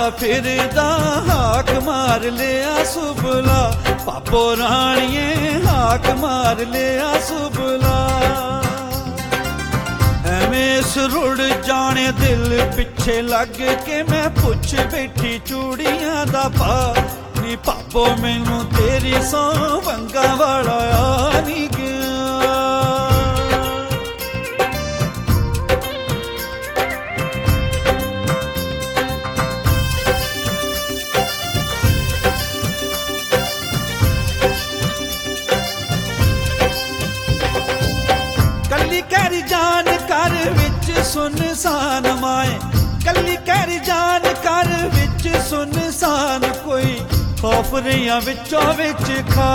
फिरदा हाक मार लिया सुबला, पापो राणिए हाक मार लिया सुबला। एवें रुड़ जाने दिल पिछे लग के मैं पुछ बैठी चूड़ियां दा पा नी पापो मैनू तेरी सौ वंगा वाला आ नी गया। कली कैरी जान कर विच सुनसान माए, कली कैरी जान कर विच सुनसान, कोई खौफ रहिया विचों विच खा।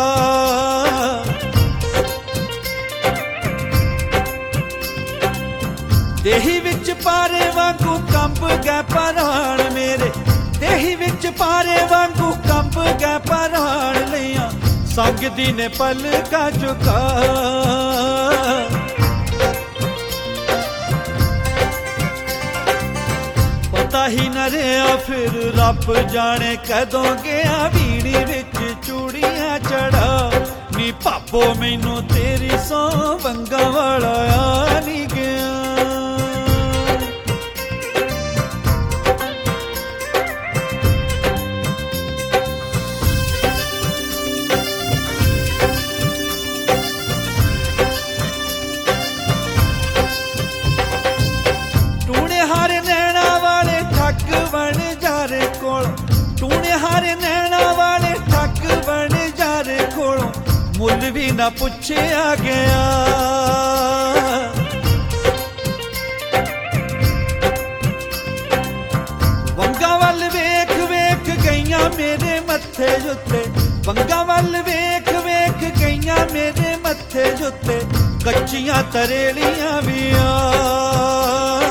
देही विच पारे वांगू कंब गए पराण मेरे, देही विच पारे वांगू कंब गए पराण लिया संग दी ने पल का चुका। पता ही न रहा फिर रब जाने कदों गया वीणी विच चूड़ियां चढ़ा नी पापो मैनू तेरी सौ वंगा वाला आ नी गया। टूने हारे नैना वाले ठग बन जारे कोलों मुल भी ना पुछया गया। वंगा वल वेख वेख गईयां मेरे मत्थे जुत्ते, वंगा वल वेख वेख गईयां मेरे मत्थे जुत्ते, कच्चियां तरेलियां भी आ।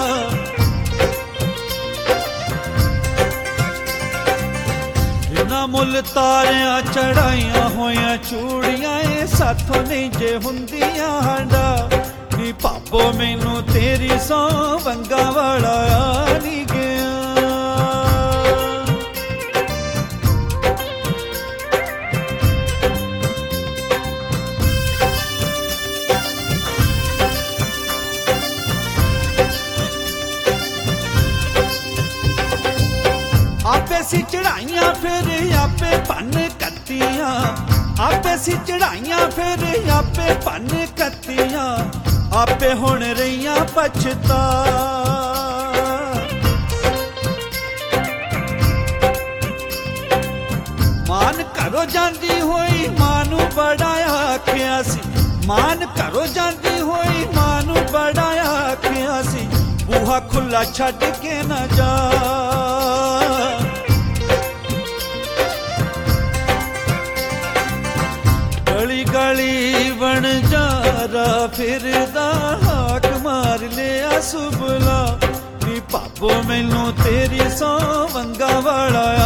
मुल तारियां चढ़ाइयां होया चूड़ियां ए साथों नहीं जे हुंदियां हांडा नी पापो मैनू तेरी सौ वंगा वाला आ नी गया। आपे सी चढ़ाइयां फिर आपे पन कत्तियां, आपे सी चढ़ाइयां फिर आपे पन कत्तियां, आपे हुण रहियां पछता। मान घरों जांदी होई मानू बड़ा आखिया सी, मान घरों जांदी होई मानू बड़ा आखिया सी, बूहा खुला छड्ड के न जा। गली गली बन जारा फिरदा हाक मार लिया सुबला नी पापो मैनू तेरी सौ वंगा वाला